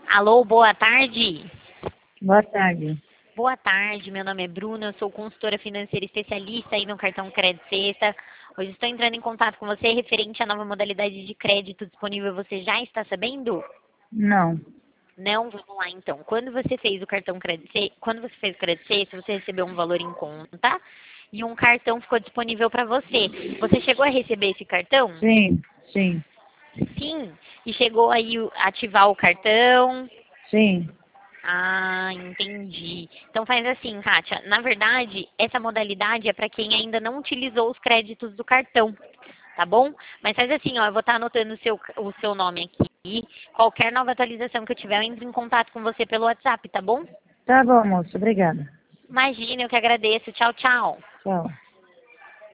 Alô, boa tarde. Boa tarde. Boa tarde, meu nome é Bruna, eu sou consultora financeira especialista aí no cartão Crédito Sexta. Hoje estou entrando em contato com você referente à nova modalidade de crédito disponível. Você já está sabendo? Não. Não, vamos lá então. Quando você fez o cartão Crédito Sexta, quando você fez o Crédito Sexta, você recebeu um valor em conta e um cartão ficou disponível para você. Você chegou a receber esse cartão? Sim, sim, Sim. E chegou aí a ativar o cartão? sim. Ah, entendi. Então faz assim, Kátia. Na verdade, essa modalidade é para quem ainda não utilizou os créditos do cartão, tá bom? Mas faz assim, ó, eu vou estar anotando o seu nome aqui. Qualquer nova atualização que eu tiver, eu entro em contato com você pelo WhatsApp, tá bom? Tá bom, moço. Obrigada. Imagina, eu que agradeço. Tchau, tchau. Tchau.